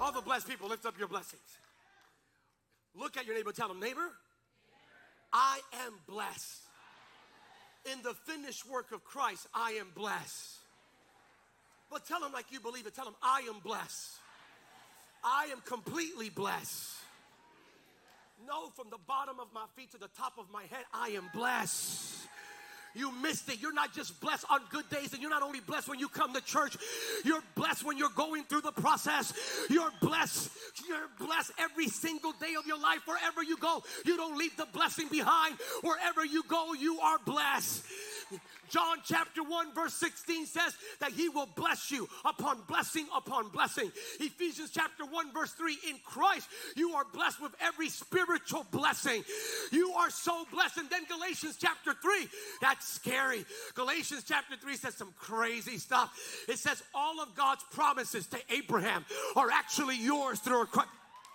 All the blessed people, lift up your blessings. Look at your neighbor, tell them, neighbor, I am blessed. In the finished work of Christ, I am blessed. But tell them like you believe it. Tell them, I am blessed. I am completely blessed. No, from the bottom of my feet to the top of my head, I am blessed. You missed it. You're not just blessed on good days, and you're not only blessed when you come to church. You're blessed when you're going through the process. You're blessed every single day of your life. Wherever you go, you don't leave the blessing behind. Wherever you go, you are blessed. John chapter 1 verse 16 says that he will bless you upon blessing upon blessing. Ephesians chapter 1 verse 3, in Christ you are blessed with every spiritual blessing. You are so blessed. And then Galatians chapter 3, that's scary. Galatians chapter 3 says some crazy stuff. It says all of God's promises to Abraham are actually yours through Christ.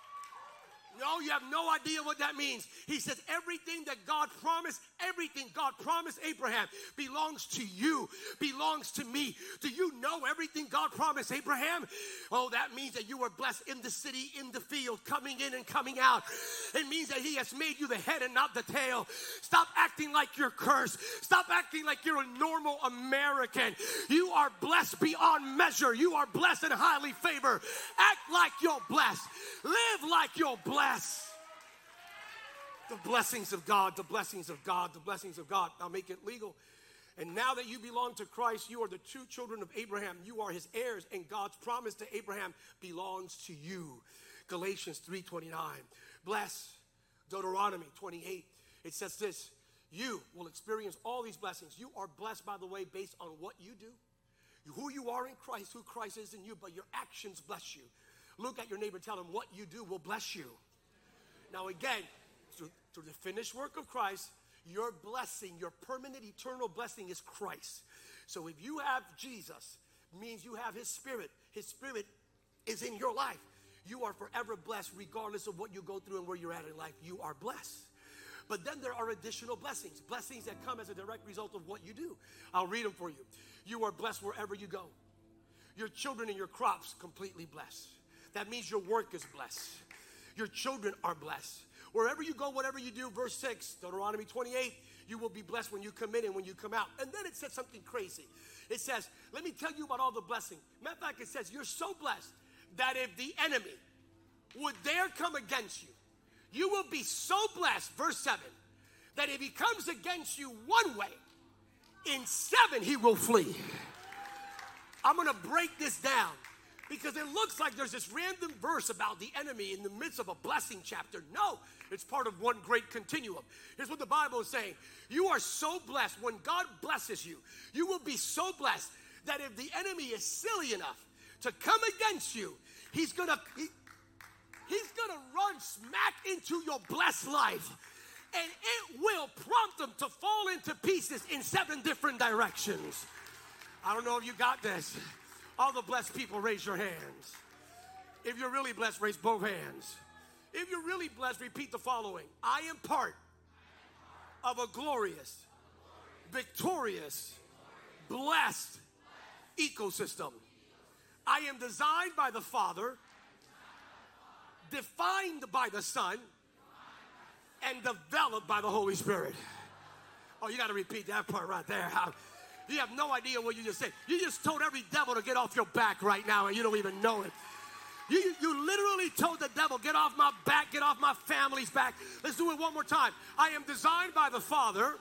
No, you have no idea what that means. He says everything that God promised, everything God promised Abraham belongs to you, belongs to me. Do you know everything God promised Abraham? Oh, that means that you are blessed in the city, in the field, coming in and coming out. It means that he has made you the head and not the tail. Stop acting like you're cursed. Stop acting like you're a normal American. You are blessed beyond measure. You are blessed and highly favored. Act like you're blessed. Live like you're blessed. The blessings of God, the blessings of God, the blessings of God. I'll make it legal. And now that you belong to Christ, you are the true children of Abraham. You are his heirs, and God's promise to Abraham belongs to you. Galatians 3:29. Bless. Deuteronomy 28. It says this, you will experience all these blessings. You are blessed, by the way, based on what you do, who you are in Christ, who Christ is in you, but your actions bless you. Look at your neighbor, tell him what you do will bless you. Now again, through the finished work of Christ, your blessing, your permanent eternal blessing is Christ. So if you have Jesus, means you have his spirit. His spirit is in your life. You are forever blessed regardless of what you go through and where you're at in life. You are blessed. But then there are additional blessings. Blessings that come as a direct result of what you do. I'll read them for you. You are blessed wherever you go. Your children and your crops completely blessed. That means your work is blessed. Your children are blessed. Wherever you go, whatever you do, verse 6, Deuteronomy 28, you will be blessed when you come in and when you come out. And then it says something crazy. It says, let me tell you about all the blessing. Matter of fact, it says, you're so blessed that if the enemy would dare come against you, you will be so blessed, verse 7, that if he comes against you one way, in 7 he will flee. I'm going to break this down. Because it looks like there's this random verse about the enemy in the midst of a blessing chapter. No, it's part of one great continuum. Here's what the Bible is saying. You are so blessed. When God blesses you, you will be so blessed that if the enemy is silly enough to come against you, he's gonna run smack into your blessed life. And it will prompt them to fall into pieces in 7 different directions. I don't know if you got this. All the blessed people, raise your hands. If you're really blessed, raise both hands. If you're really blessed, repeat the following. I am part of a glorious, victorious, blessed ecosystem. I am designed by the Father, defined by the Son, and developed by the Holy Spirit. Oh, you got to repeat that part right there. You have no idea what you just said. You just told every devil to get off your back right now, and you don't even know it. You literally told the devil, get off my back, get off my family's back. Let's do it one more time. I am designed by the Father,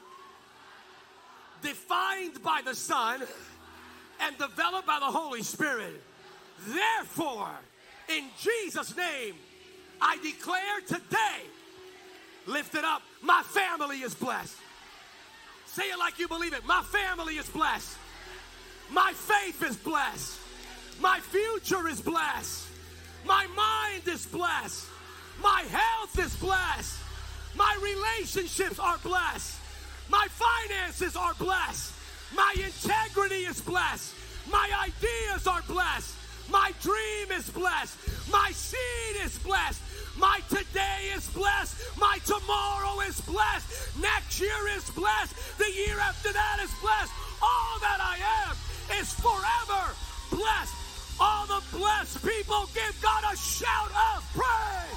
defined by the Son, and developed by the Holy Spirit. Therefore, in Jesus' name, I declare today, lift it up, my family is blessed. Say it like you believe it. My family is blessed. My faith is blessed. My future is blessed. My mind is blessed. My health is blessed. My relationships are blessed. My finances are blessed. My integrity is blessed. My ideas are blessed. My dream is blessed. My seed is blessed. My today is blessed. My tomorrow is blessed. Next year is blessed. The year after that is blessed. All that I am is forever blessed. All the blessed people give Give God a shout of praise.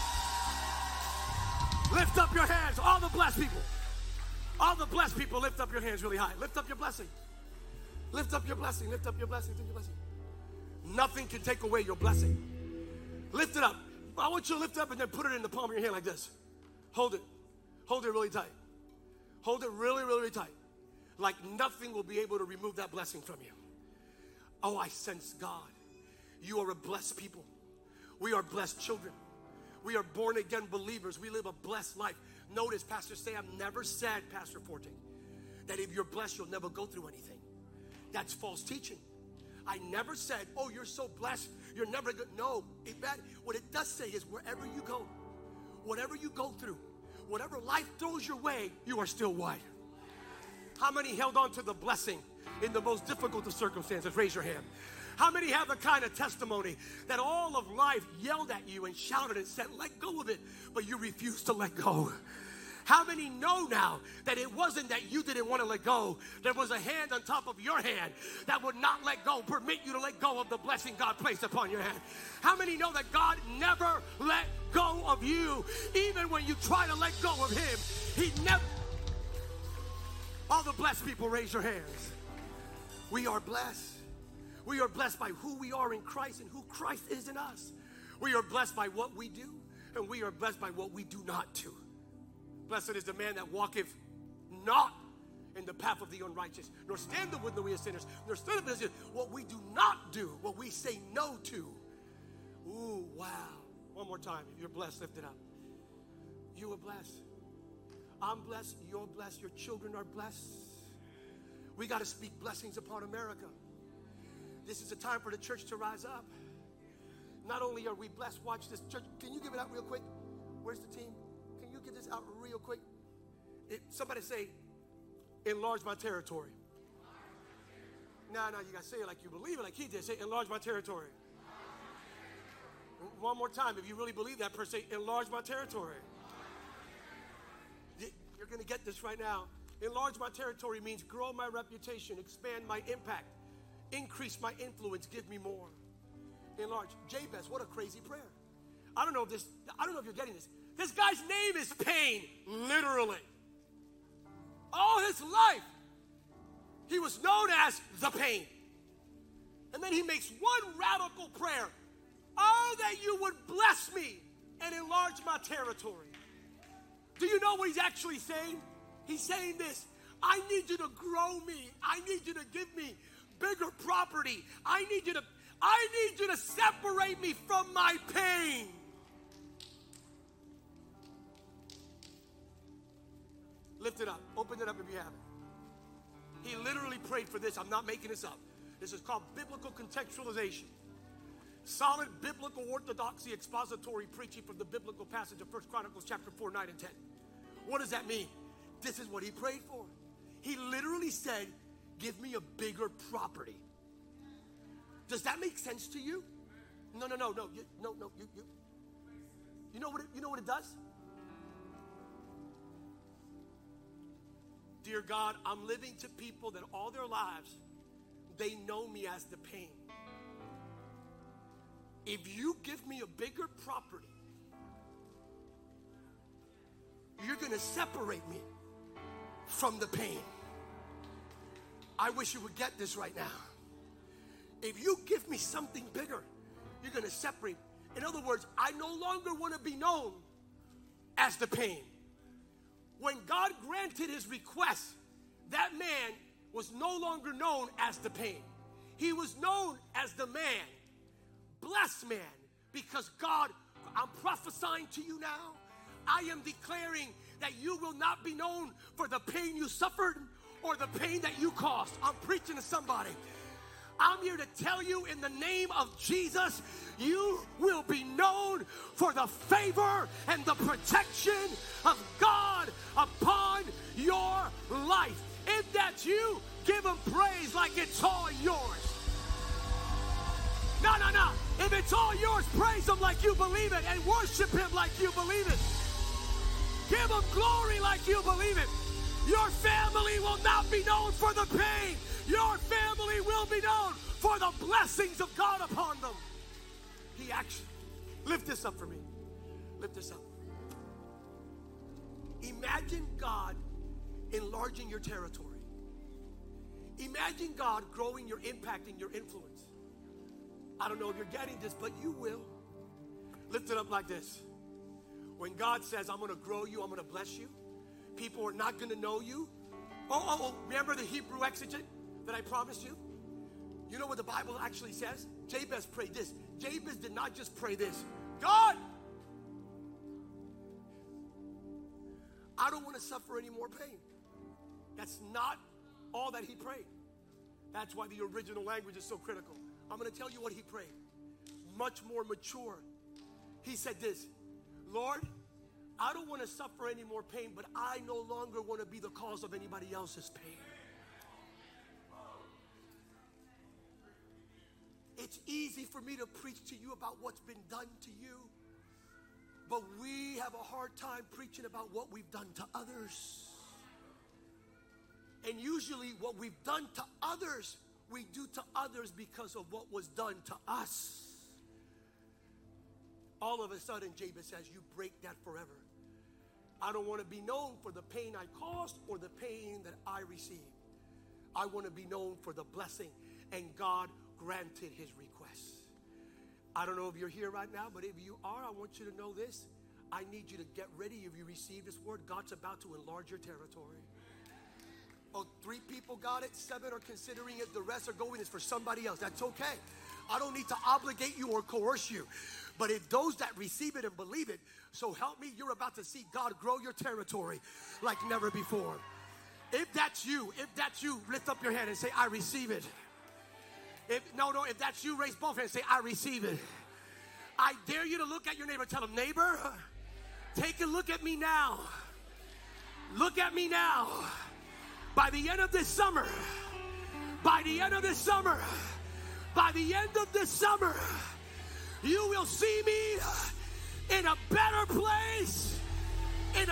Lift up your hands, all the blessed people. All the blessed people, lift up your hands really high. Lift up your blessing. Lift up your blessing. Lift up your blessing. Lift up your blessing. Nothing can take away your blessing. Lift it up. I want you to lift it up and then put it in the palm of your hand like this. Hold it. Hold it really tight. Hold it really, really, really tight. Like nothing will be able to remove that blessing from you. Oh, I sense God. You are a blessed people. We are blessed children. We are born again believers. We live a blessed life. Notice Pastor Sam never said, Pastor Forte, that if you're blessed, you'll never go through anything. That's false teaching. I never said, oh, you're so blessed, you're never good. No, what it does say is wherever you go, whatever you go through, whatever life throws your way, you are still what? How many held on to the blessing in the most difficult of circumstances? Raise your hand. How many have the kind of testimony that all of life yelled at you and shouted and said, let go of it, but you refused to let go? How many know now that it wasn't that you didn't want to let go? There was a hand on top of your hand that would not let go, permit you to let go of the blessing God placed upon your hand. How many know that God never let go of you, even when you try to let go of him? He never. All the blessed people, raise your hands. We are blessed. We are blessed by who we are in Christ and who Christ is in us. We are blessed by what we do, and we are blessed by what we do not do. Blessed is the man that walketh not in the path of the unrighteous, nor standeth with the way of sinners, nor standeth with what we do not do, what we say no to. Ooh, wow. One more time. If you're blessed, lift it up. You are blessed. I'm blessed. You're blessed. Your children are blessed. We got to speak blessings upon America. This is a time for the church to rise up. Not only are we blessed, watch this. Church, can you give it out real quick? Where's the team? Can you give this out real quick? Somebody say, enlarge my territory. No, you got to say it like you believe it, like he did. Say, enlarge my territory. One more time. If you really believe that, per se, enlarge my territory. You're going to get this right now. Enlarge my territory means grow my reputation, expand my impact, increase my influence, give me more. Enlarge. Jabez, what a crazy prayer. I don't know if you're getting this. This guy's name is pain, literally. All his life, he was known as the pain. And then he makes one radical prayer. Oh, that you would bless me and enlarge my territory. Do you know what he's actually saying? He's saying this. I need you to grow me. I need you to give me bigger property. I need you to separate me from my pain. Lift it up. Open it up if you have it. He literally prayed for this. I'm not making this up. This is called biblical contextualization. Solid biblical orthodoxy expository preaching from the biblical passage of 1 Chronicles chapter 4, 9, and 10. What does that mean? This is what he prayed for. He literally said, give me a bigger property. Does that make sense to you? No. You know what it does? Dear God, I'm living to people that all their lives, they know me as the pain. If you give me a bigger property, you're going to separate me from the pain. I wish you would get this right now. If you give me something bigger, you're going to separate. In other words, I no longer want to be known as the pain. When God granted his request, that man was no longer known as the pain. He was known as the man, blessed man, because God, I'm prophesying to you now. I am declaring that you will not be known for the pain you suffered or the pain that you caused. I'm preaching to somebody. I'm here to tell you in the name of Jesus, you will be known for the favor and the protection of God upon your life. If that's you, give him praise like it's all yours. No. If it's all yours, praise him like you believe it and worship him like you believe it. Give him glory like you believe it. Your family will not be known for the pain. Your family will be known for the blessings of God upon them. He actually, lift this up for me. Lift this up. Imagine God enlarging your territory. Imagine God growing your impact and your influence. I don't know if you're getting this, but you will. Lift it up like this. When God says, I'm going to grow you, I'm going to bless you, people are not going to know you. Remember the Hebrew exegete that I promised you? You know what the Bible actually says? Jabez prayed this. Jabez did not just pray this. God, I don't want to suffer any more pain. That's not all that he prayed. That's why the original language is so critical. I'm going to tell you what he prayed. Much more mature. He said this, Lord, I don't want to suffer any more pain, but I no longer want to be the cause of anybody else's pain. It's easy for me to preach to you about what's been done to you, but we have a hard time preaching about what we've done to others. And usually what we've done to others, we do to others because of what was done to us. All of a sudden, Jabez says, you break that forever. I don't want to be known for the pain I caused or the pain that I received. I want to be known for the blessing. And God granted his request. I don't know if you're here right now, but if you are, I want you to know this. I need you to get ready. If you receive this word, God's about to enlarge your territory. Oh, 3 people got it, 7 are considering it, the rest are going, it's for somebody else. That's okay. I don't need to obligate you or coerce you. But if those that receive it and believe it, so help me, you're about to see God grow your territory like never before. If that's you, lift up your hand and say, I receive it. If that's you, raise both hands and say, I receive it. I dare you to look at your neighbor, tell him, neighbor, take a look at me now. Look at me now. By the end of this summer, you will see me in a better place, in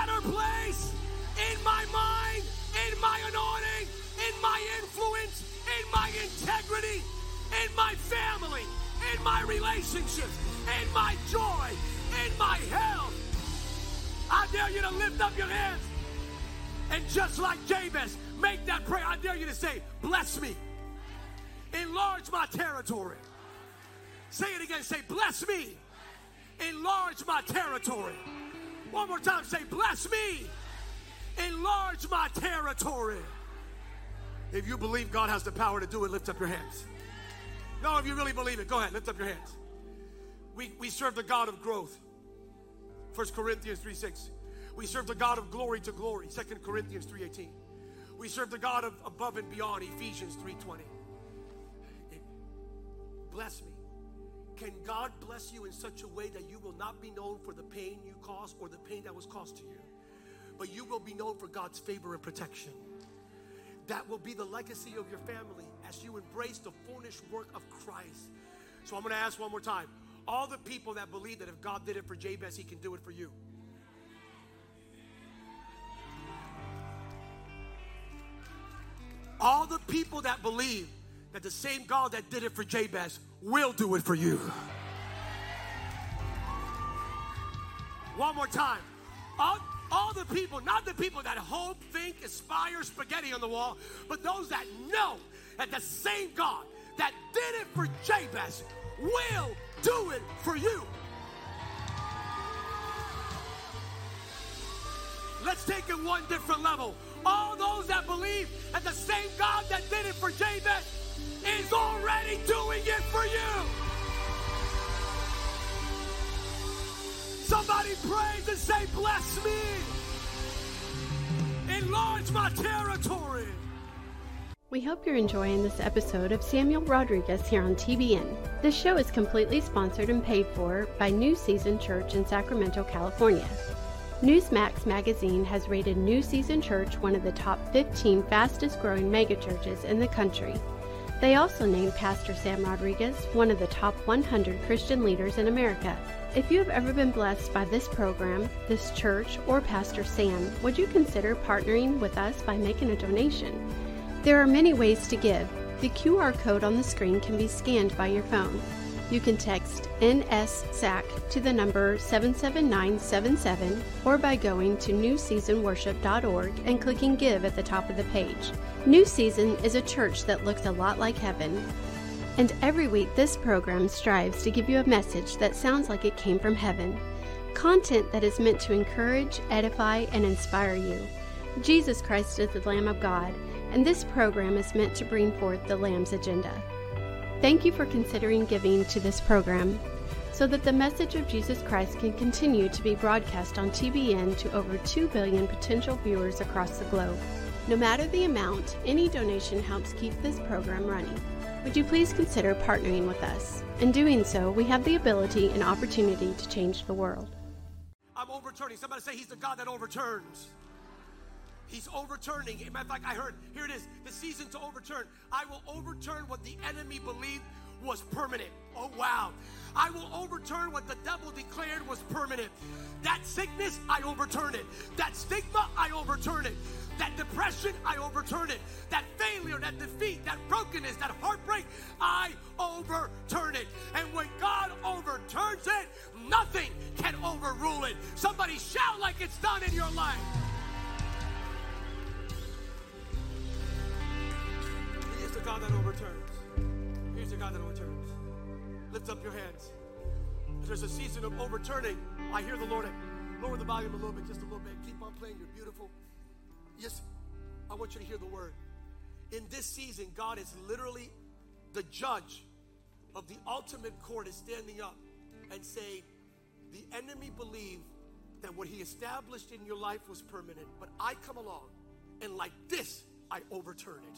my mind, in my anointing, in my influence, in my integrity, in my family, in my relationships, in my joy, in my health. I dare you to lift up your hands. And just like Jabez, make that prayer. I dare you to say, bless me. Enlarge my territory. Say it again. Say, bless me. Enlarge my territory. One more time. Say, bless me. Enlarge my territory. If you believe God has the power to do it, lift up your hands. No, if you really believe it, go ahead. Lift up your hands. We serve the God of growth. 1 Corinthians 3:6. We serve the God of glory to glory, 2 Corinthians 3:18. We serve the God of above and beyond, Ephesians 3:20. Bless me. Can God bless you in such a way that you will not be known for the pain you caused or the pain that was caused to you, but you will be known for God's favor and protection? That will be the legacy of your family as you embrace the finished work of Christ. So I'm going to ask one more time. All the people that believe that if God did it for Jabez, he can do it for you. All the people that believe that the same God that did it for Jabez will do it for you. One more time. All the people, not the people that hope, think, aspire, spaghetti on the wall, but those that know that the same God that did it for Jabez will do it for you. Let's take it one different level. All those that believe that the same God that did it for Jabez is already doing it for you. Somebody praise and say, bless me. Enlarge my territory. We hope you're enjoying this episode of Samuel Rodriguez here on TBN. This show is completely sponsored and paid for by New Season Church in Sacramento, California. Newsmax magazine has rated New Season Church one of the top 15 fastest growing megachurches in the country. They also named Pastor Sam Rodriguez one of the top 100 Christian leaders in America. If you have ever been blessed by this program, this church, or Pastor Sam, would you consider partnering with us by making a donation? There are many ways to give. The QR code on the screen can be scanned by your phone. You can text NSSAC to the number 77977 or by going to newseasonworship.org and clicking Give at the top of the page. New Season is a church that looks a lot like heaven. And every week this program strives to give you a message that sounds like it came from heaven. Content that is meant to encourage, edify, and inspire you. Jesus Christ is the Lamb of God, and this program is meant to bring forth the Lamb's agenda. Thank you for considering giving to this program so that the message of Jesus Christ can continue to be broadcast on TBN to over 2 billion potential viewers across the globe. No matter the amount, any donation helps keep this program running. Would you please consider partnering with us? In doing so, we have the ability and opportunity to change the world. I'm overturning. Somebody say He's the God that overturns. He's overturning. In fact, I heard, here it is, the season to overturn. I will overturn what the enemy believed was permanent. Oh, wow. I will overturn what the devil declared was permanent. That sickness, I overturn it. That stigma, I overturn it. That depression, I overturn it. That failure, that defeat, that brokenness, that heartbreak, I overturn it. And when God overturns it, nothing can overrule it. Somebody shout like it's done in your life. He is the God that overturns. He's the God that overturns. Lift up your hands. If there's a season of overturning, I hear the Lord. Lower the volume a little bit, just a little bit. Keep on playing. You're beautiful. Yes, I want you to hear the word. In this season, God is literally the judge of the ultimate court is standing up and saying, the enemy believed that what he established in your life was permanent, but I come along and like this, I overturn it.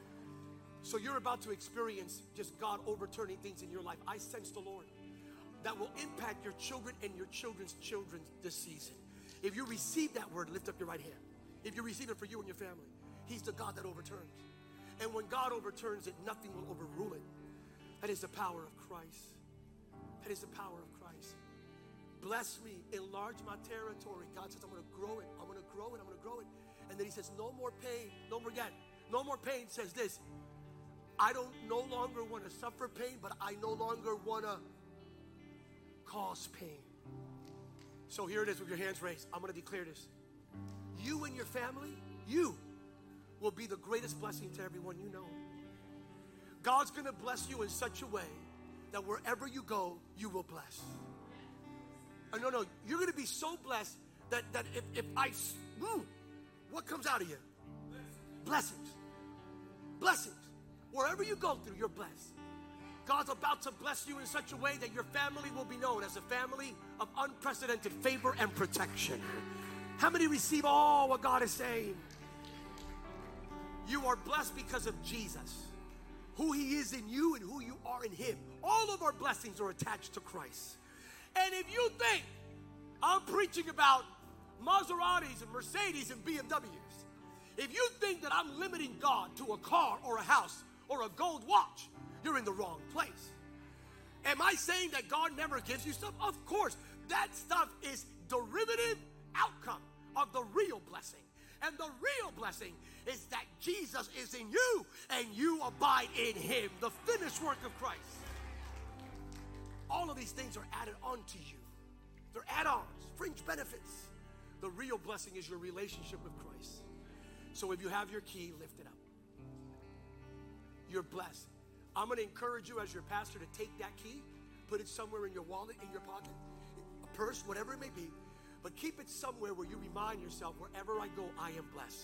So you're about to experience just God overturning things in your life. I sense the Lord that will impact your children and your children's children this season. If you receive that word, lift up your right hand. If you receive it for you and your family, He's the God that overturns. And when God overturns it, nothing will overrule it. That is the power of Christ. That is the power of Christ. Bless me, enlarge my territory. God says, I'm going to grow it. I'm going to grow it. I'm going to grow it. And then He says, no more pain. No more yet. No more pain says this. I don't no longer want to suffer pain, but I no longer want to cause pain. So here it is with your hands raised. I'm going to declare this. You and your family, you will be the greatest blessing to everyone you know. God's going to bless you in such a way that wherever you go, you will bless. No, you're going to be so blessed that if I, what comes out of you? Blessings. Blessings. Wherever you go through, you're blessed. God's about to bless you in such a way that your family will be known as a family of unprecedented favor and protection. How many receive all what God is saying? You are blessed because of Jesus, who He is in you and who you are in Him. All of our blessings are attached to Christ. And if you think I'm preaching about Maseratis and Mercedes and BMWs, if you think that I'm limiting God to a car or a house or a gold watch, you're in the wrong place. Am I saying that God never gives you stuff? Of course. That stuff is derivative outcome of the real blessing. And the real blessing is that Jesus is in you and you abide in Him. The finished work of Christ. All of these things are added onto you. They're add-ons, fringe benefits. The real blessing is your relationship with Christ. So if you have your key, lift it up. You're blessed. I'm going to encourage you as your pastor to take that key, put it somewhere in your wallet, in your pocket, a purse, whatever it may be, but keep it somewhere where you remind yourself, wherever I go, I am blessed.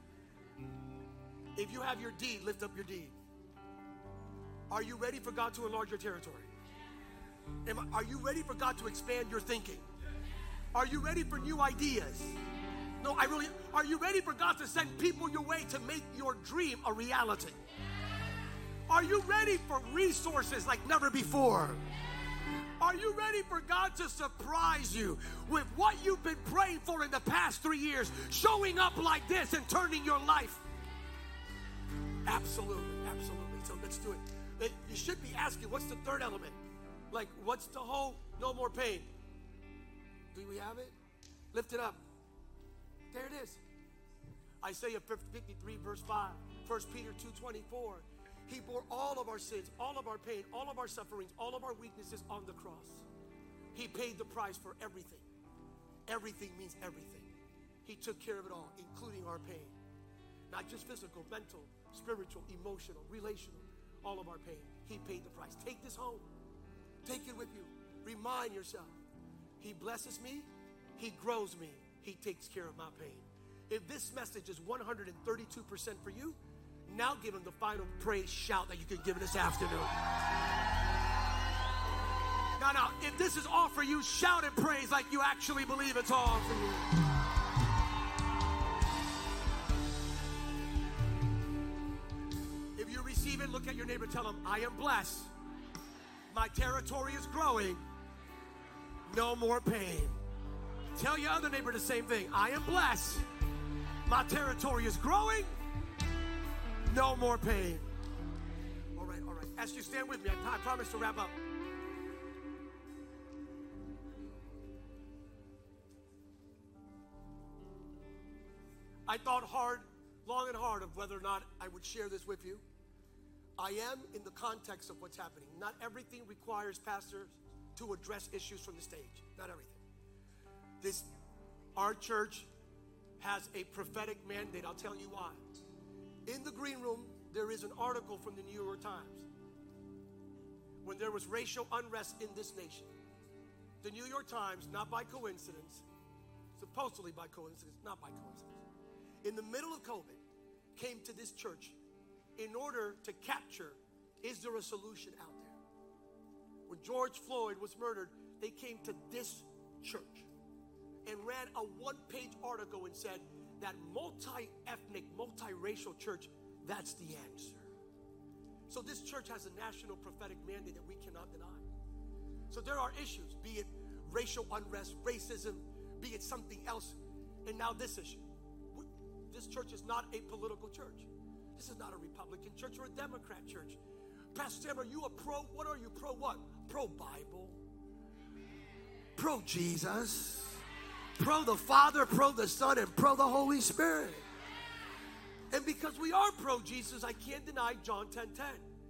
If you have your deed, lift up your deed. Are you ready for God to enlarge your territory? Are you ready for God to expand your thinking? Are you ready for new ideas? No, are you ready for God to send people your way to make your dream a reality? Are you ready for resources like never before? Are you ready for God to surprise you with what you've been praying for in the past 3 years, showing up like this and turning your life? Absolutely, absolutely. So let's do it. You should be asking, what's the third element? Like, what's the whole no more pain? Do we have it? Lift it up. There it is. Isaiah 53 verse 5. 1 Peter 2:24. He bore all of our sins, all of our pain, all of our sufferings, all of our weaknesses on the cross. He paid the price for everything. Everything means everything. He took care of it all, including our pain. Not just physical, mental, spiritual, emotional, relational, all of our pain. He paid the price. Take this home. Take it with you. Remind yourself. He blesses me. He grows me. He takes care of my pain. If this message is 132% for you, now give him the final praise shout that you can give this afternoon. Now, if this is all for you, shout and praise like you actually believe it's all for you. If you receive it, look at your neighbor, tell him, I am blessed. My territory is growing. No more pain. Tell your other neighbor the same thing. I am blessed. My territory is growing. No more pain. All right. As you stand with me, I promise to wrap up. I thought long and hard of whether or not I would share this with you. I am in the context of what's happening. Not everything requires pastors to address issues from the stage. Not everything. Our church has a prophetic mandate. I'll tell you why. In the green room, there is an article from the New York Times. When there was racial unrest in this nation, the New York Times, not by coincidence, supposedly by coincidence, not by coincidence, in the middle of COVID, came to this church in order to capture, is there a solution out there? When George Floyd was murdered, they came to this church and ran a one-page article and said that multi-ethnic, multi-racial church, that's the answer. So this church has a national prophetic mandate that we cannot deny. So there are issues, be it racial unrest, racism, be it something else, and now this issue. This church is not a political church. This is not a Republican church or a Democrat church. Pastor Sam, are you a pro? What are you? Pro what? Pro Bible. Pro Jesus. Pro the Father, pro the Son, and pro the Holy Spirit. And because we are pro Jesus, I can't deny John 10:10.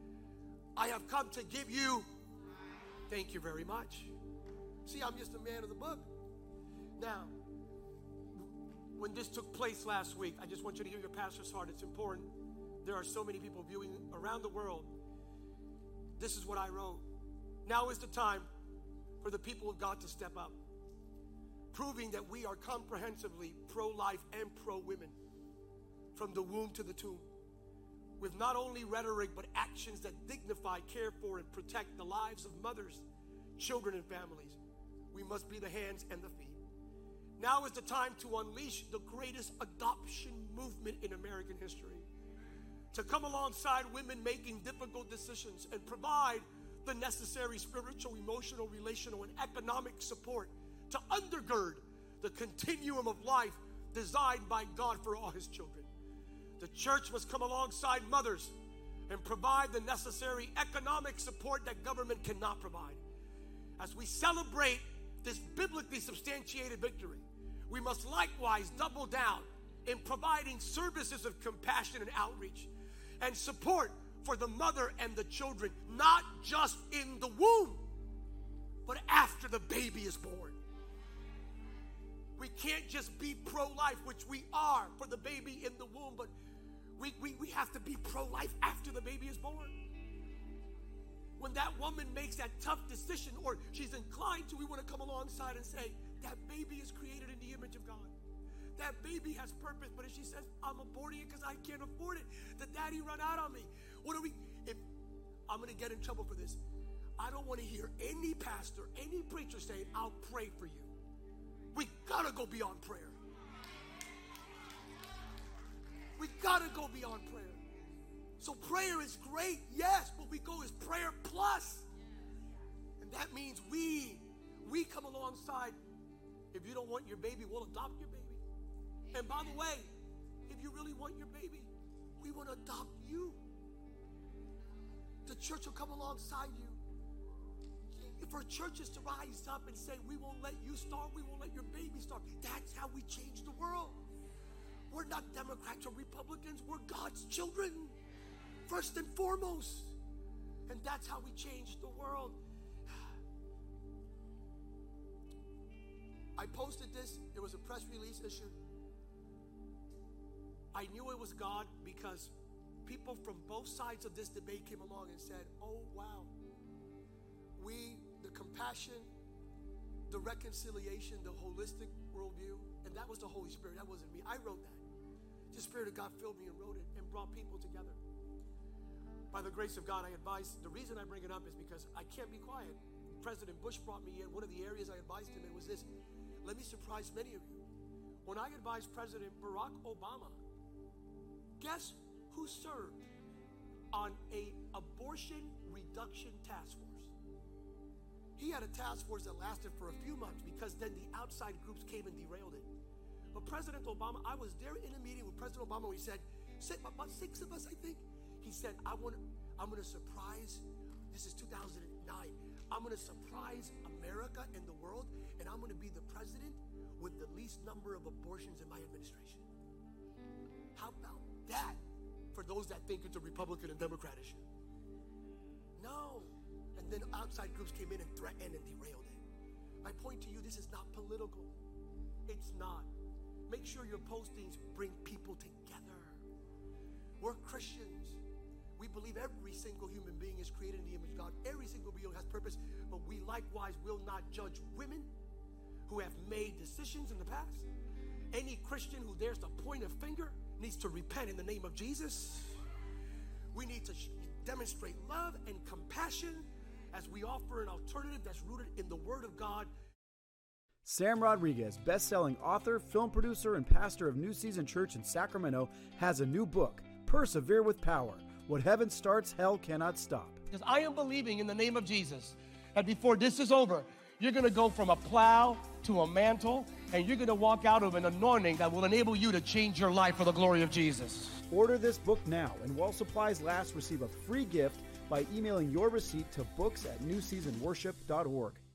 I have come to give you. Thank you very much. See, I'm just a man of the book. Now, when this took place last week, I just want you to hear your pastor's heart. It's important. There are so many people viewing around the world. This is what I wrote. Now is the time for the people of God to step up, proving that we are comprehensively pro-life and pro-women, from the womb to the tomb, with not only rhetoric but actions that dignify, care for, and protect the lives of mothers, children, and families. We must be the hands and the feet. Now is the time to unleash the greatest adoption movement in American history, to come alongside women making difficult decisions and provide the necessary spiritual, emotional, relational, and economic support to undergird the continuum of life designed by God for all his children. The church must come alongside mothers and provide the necessary economic support that government cannot provide. As we celebrate this biblically substantiated victory, we must likewise double down in providing services of compassion and outreach and support for the mother and the children, not just in the womb, but after the baby is born. We can't just be pro-life, which we are for the baby in the womb, but we have to be pro-life after the baby is born. When that woman makes that tough decision, or she's inclined to, we want to come alongside and say, that baby is created in the image of God. That baby has purpose, but if she says, I'm aborting it because I can't afford it, the daddy run out on me. If I'm going to get in trouble for this. I don't want to hear any pastor, any preacher saying, I'll pray for you. We got to go beyond prayer. We got to go beyond prayer. So prayer is great, yes, but we go as prayer plus. And that means we come alongside. If you don't want your baby, we'll adopt your baby. And by the way, if you really want your baby, we want to adopt you. The church will come alongside you. For churches to rise up and say, we won't let you starve, we won't let your baby starve. That's how we change the world. We're not Democrats or Republicans, we're God's children. first and foremost. And that's how we change the world. I posted this. It was a press release issued. I knew it was God because people from both sides of this debate came along and said, oh, wow. The compassion, the reconciliation, the holistic worldview, and that was the Holy Spirit. That wasn't me. I wrote that. The Spirit of God filled me and wrote it and brought people together. By the grace of God, I advise. The reason I bring it up is because I can't be quiet. President Bush brought me in. One of the areas I advised him in was this. Let me surprise many of you. When I advised President Barack Obama, guess who served on an abortion reduction task force? He had a task force that lasted for a few months because then the outside groups came and derailed it. But President Obama, I was there in a meeting with President Obama when he said, about 6 of us, I think. He said, I'm going to surprise, this is 2009, I'm going to surprise America and the world, and I'm going to be the president with the least number of abortions in my administration. How about that for those that think it's a Republican and Democrat issue? No. And then outside groups came in and threatened and derailed it. My point to you, this is not political. It's not. Make sure your postings bring people together. We're Christians. We believe every single human being is created in the image of God. Every single being has purpose, but we likewise will not judge women who have made decisions in the past. Any Christian who dares to point a finger needs to repent in the name of Jesus. We need to demonstrate love and compassion as we offer an alternative that's rooted in the Word of God. Sam Rodriguez, best-selling author, film producer, and pastor of New Season Church in Sacramento, has a new book, Persevere with Power. What heaven starts, hell cannot stop. Because I am believing in the name of Jesus that before this is over, you're going to go from a plow to a mantle, and you're going to walk out of an anointing that will enable you to change your life for the glory of Jesus. Order this book now, and while supplies last, receive a free gift by emailing your receipt to books@newseasonworship.org.